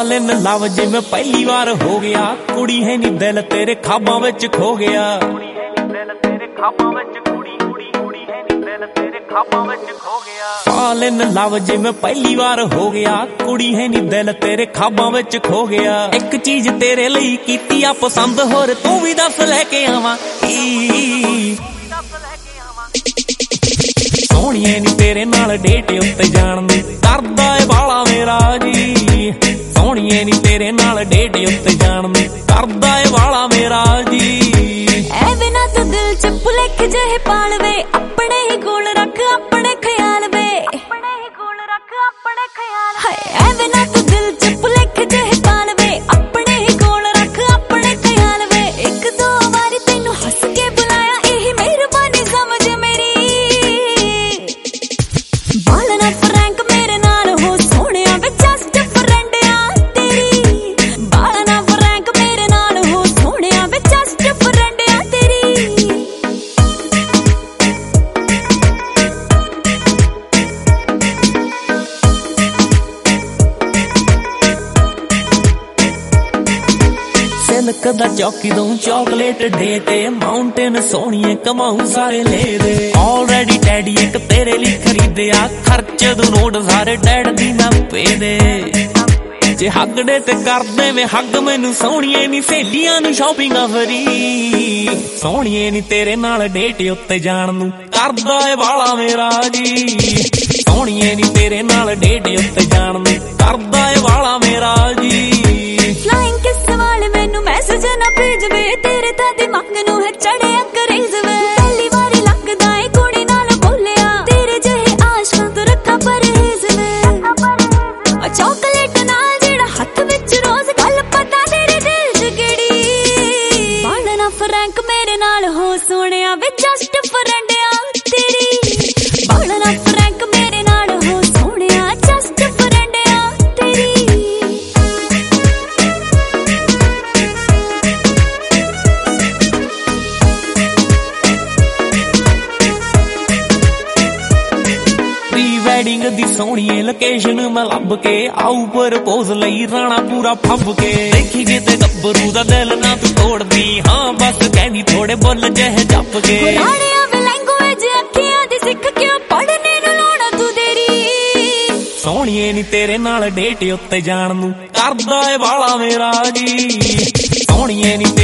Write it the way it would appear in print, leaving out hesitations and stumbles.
fall in love जिवें पहली बार हो गया कुड़ी है नी दिल तेरे ख्वाबां विच खो गया fall in love जिवें पहली बार हो गया कुड़ी है नी दिल तेरे ख्वाबां विच खो गया एक चीज तेरे लई कीती आ पसंद होर तू भी दस लेके आवां सोहणिए नी तेरे नाल डेट उत्ते जाण नूं करदा ए बाला मेरा जी सोहणिए नी तेरे नाल डेट उत्ते जाण नूं करदा ए बाला मेरा जी ऐ बिना तू दिल च भुलेख जहे पाल वे अपने ही कोल रख अपने ख्याल वे अपने ही कोल रख अपने ख्याल हाय ऐ बिना तू दिल च भुलेख जहे पाल वे अपने ही कोल रख अपने ख्याल वे एक दो बार तैनू हंस के बुलाया यही मेहरबानी समझ मेरी बालना फ्रैंक मेरे नाल हो सोहणिया वे जस्ट फ्रेंड आ तेरी बालना फ्रैंक मेरे नाल हो सोहणिया वे जस्ट फ्रेंड आ तेरी सिल्क दा चौकी दूं चॉकलेट डे ते माउंटेन सोहणिए कमाऊं सारे ले दे ऑलरेडी डैडी एक तेरे लिए खरीदिया खर्च दू नोट सारे डैड दी मैं पे दे जे हग डे ते कर दे वे हग मैनू सोहणिए नी सहेलियां नू शॉपिंग फ्री सोहणिए नी तेरे नाल डेट उत्ते जाण नू करदा ए बाला मेरा जी सोहणिए नी तेरे नाल डेट उत्ते जाण नू करदा ए बाला मेरा जी फ्लाइंग किस वाले मैनू मैसेज ना भेज वे तेरे ता दिमाग नू है चढ़िया करेज वे पहली बारी लगदा ए कुड़ी नाल बोलिया तेरे जहे आशकां तो रखा परहेज वे चॉकलेट नाल जेड़ा हथ विच रोज गल पता तेरे दिल च केड़ी बालना फ्रैंक मेरे नाल हो सोहणिया वे जस्ट फ्रेंड आ तेरी बालना फ्रैंक मेरे नाल हो सोहणिया जस्ट फ्रेंड आ तेरी प्री वेडिंग दी सोहणिए लोकेशन मैं लभ के आऊ प्रपोज लई राणा पूरा फब के देखी जे ते गब्बरू दा दिल ना तू तोड़दी हां बस कहनी थोड़े बुल जह जप के राणिया वे लैंग्वेज अखियां दी सिख के पढ़ने नू लाउणा तू देरी सोहणिए नी तेरे नाल डेट उत्ते जाण नू करदा ए बाला मेरा जी सोहणिए नी